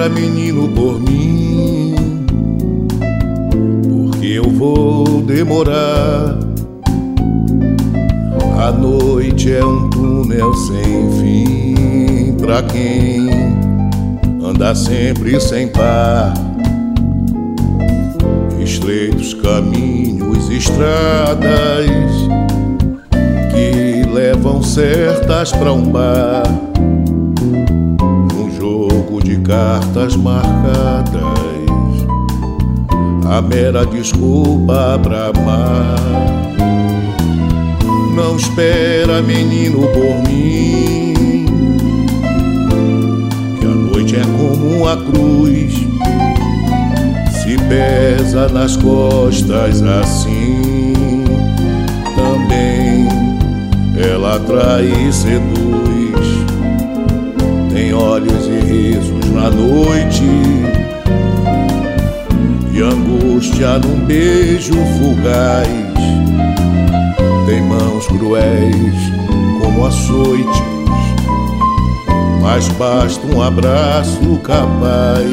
espera, menino, por mim, porque eu vou demorar. A noite é um túnel sem fim pra quem anda sempre sem par. Estreitos caminhos, estradas que levam certas pra um bar, num jogo de cartas marcadas, a mera desculpa pra amar. Não espera, menino, por mim, que a noite é como uma cruz, se pesa nas costas assim, também ela atrai e seduz. Tem olhos e risos na noite e angústia num beijo fugaz. Tem mãos cruéis como açoites, mas basta um abraço capaz.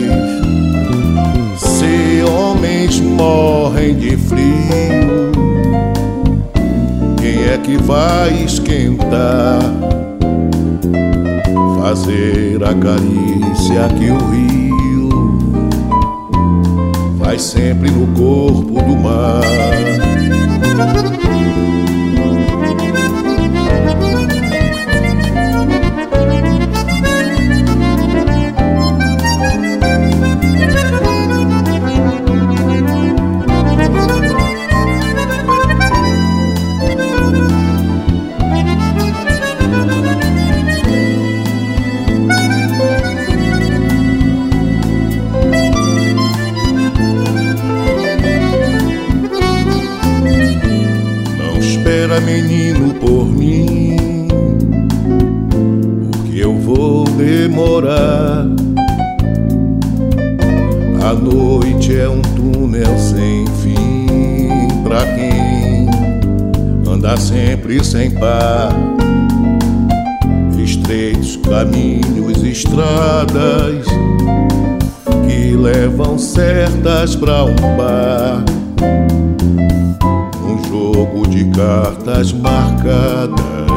Se homens morrem de frio, quem é que vai esquentar? Fazer a carícia que o rio faz sempre no corpo do mar. Menino, por mim, porque eu vou demorar. A noite é um túnel sem fim pra quem anda sempre sem par. Estreitos caminhos, estradas que levam certas pra um bar, jogo de cartas marcadas,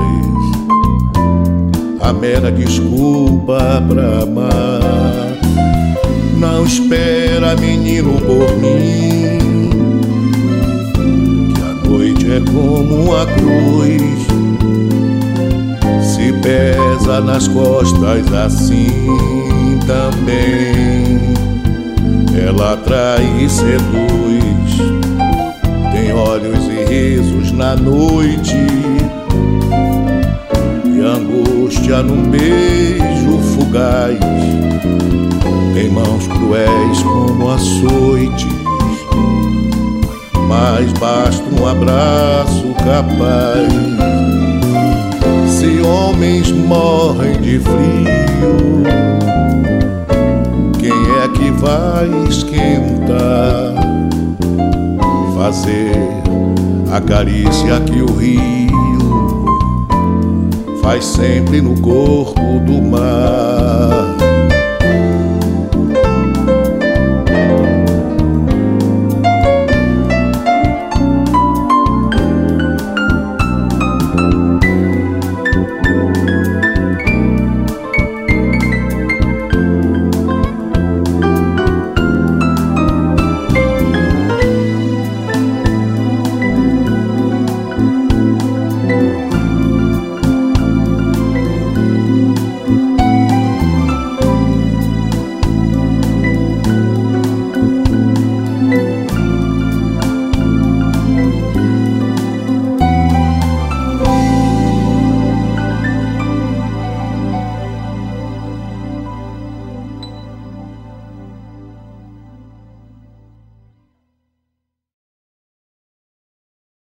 a mera desculpa pra amar. Não espera, menino, por mim, que a noite é como uma cruz, se pesa nas costas assim, também ela atrai e seduz. Tem olhos e risos na noite e angústia num beijo fugaz. Tem mãos cruéis como açoites, mas basta um abraço capaz. Se homens morrem de frio, quem é que vai esquentar? Fazer a carícia que o rio faz sempre no corpo do mar.